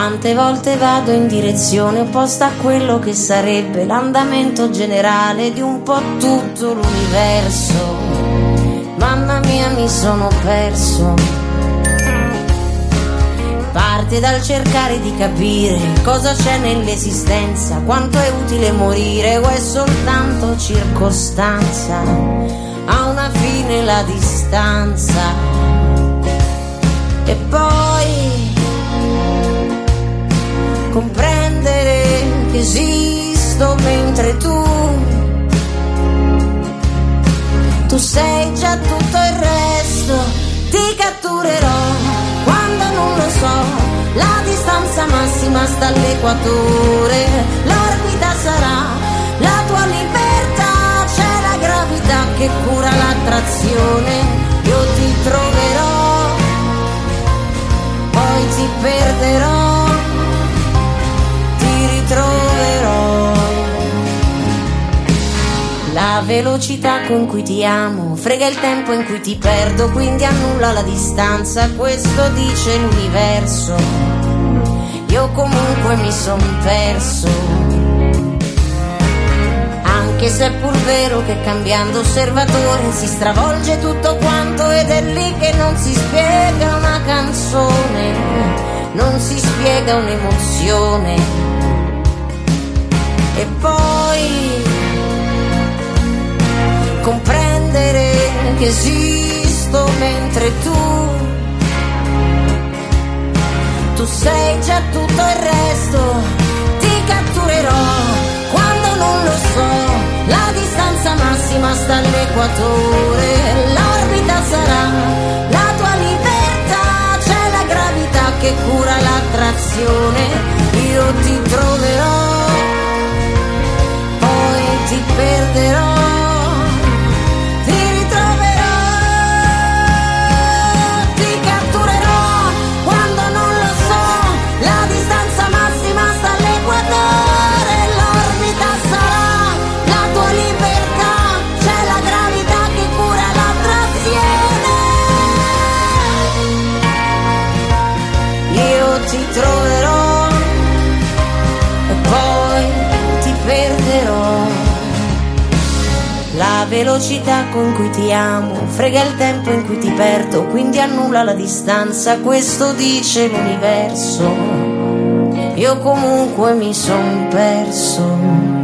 Quante volte vado in direzione opposta a quello che sarebbe l'andamento generale di un po' tutto l'universo. Mamma mia, mi sono perso. Parte dal cercare di capire cosa c'è nell'esistenza, quanto è utile morire o è soltanto circostanza. Ha una fine la distanza. E poi comprendere che esisto mentre tu sei già tutto il resto. Ti catturerò quando non lo so, la distanza massima sta all'equatore, l'orbita sarà la tua libertà, c'è la gravità che cura l'attrazione. Io ti troverò, poi ti perderò, ti ritroverò. La velocità con cui ti amo frega il tempo in cui ti perdo, quindi annulla la distanza, questo dice l'universo. Io comunque mi son perso, anche se è pur vero che cambiando osservatore si stravolge tutto quanto, ed è lì che non si spiega una canzone, non si spiega un'emozione. E poi comprendere che esisto mentre tu sei già tutto il resto. Ti catturerò quando non lo so, la distanza massima sta all'equatore, l'orbita sarà la tua libertà, c'è la gravità che cura l'attrazione. Io ti troverò, poi ti perderò, ti troverò e poi ti perderò. La velocità con cui ti amo frega il tempo in cui ti perdo, quindi annulla la distanza, questo dice l'universo. Io comunque mi son perso.